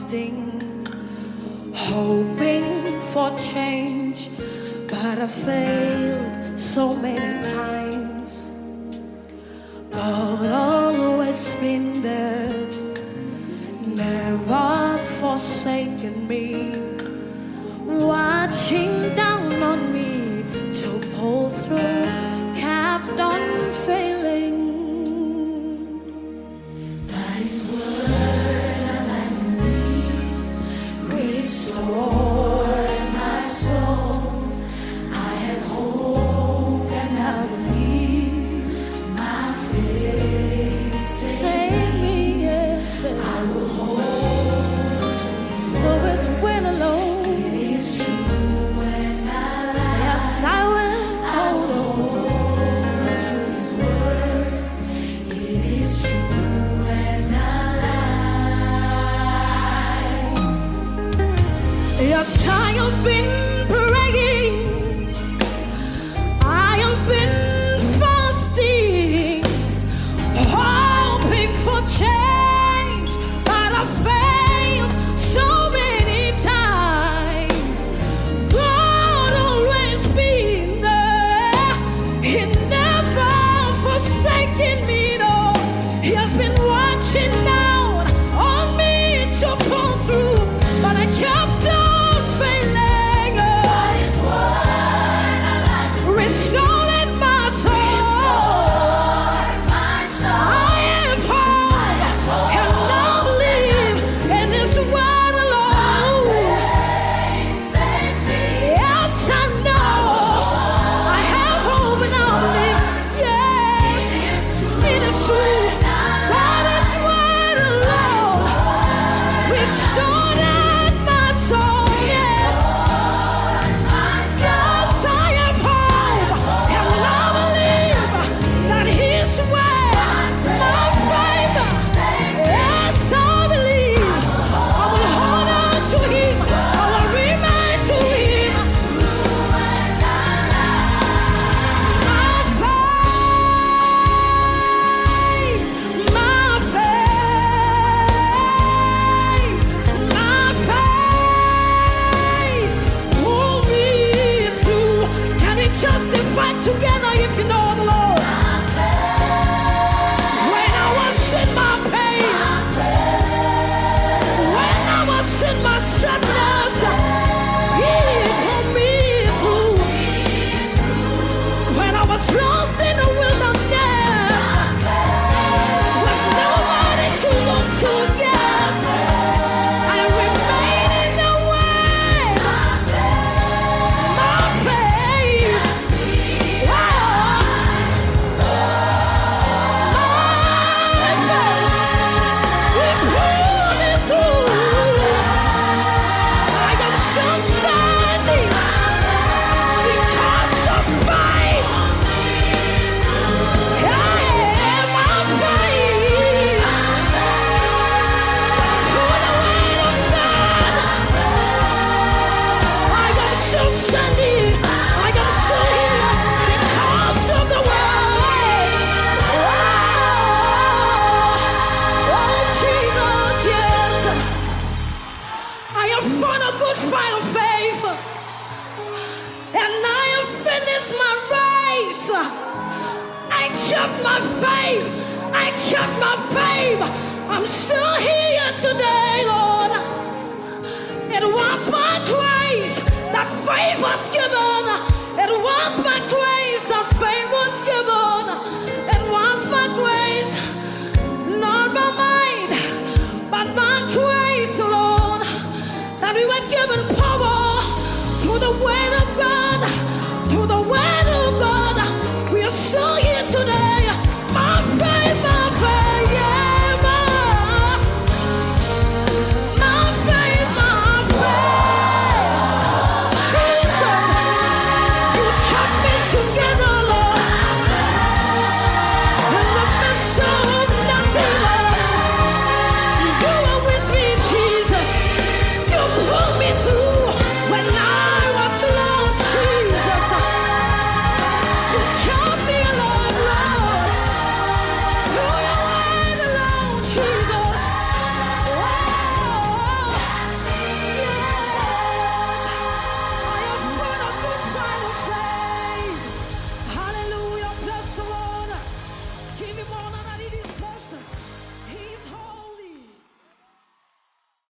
fasting, hoping for change, but I failed so many times. God always been there, never forsaken me, watching down on me to pull through, kept on failing. That is what I like in me, restore my soul. I have hope and I believe my faith. Save me, yes, I will hold on to His word. So it's when alone. It is true when I lie. Yes, I will hold on to His word. It is true when I lie. Yes, I have been praying. I have been fasting, hoping for change, but I failed so many times. God always been there. He never forsaken me, no. He has been watching down on me to pull through, but I kept on failing. That is what I like. Restoring my soul. I have hope and I believe in His word alone. Yes, I know. I have hope and I believe. Yes, it is true. That is word alone. Restoring my soul. Yes. Yes, I have hope and I believe that His word, my favor. Yes, I believe. I will hold on to Him. I will remain to Him. My faith, my faith pull me through. Can we justify together if you know the Lord? When I was in my pain, when I was in my sadness, He pulled me through. When I was lost in the wilderness, with nobody to look to, yes, I remain in the way. My faith, we pull me through. I am still standing because of faith. Yeah, my faith. Through the weight of God, I am still standing. I am still here because of the word. Oh, Jesus, yes. I have fought a good fight of faith, and I have finished my race. I kept my faith. I kept my faith. I'm still here today, Lord. It was my grace that faith was given.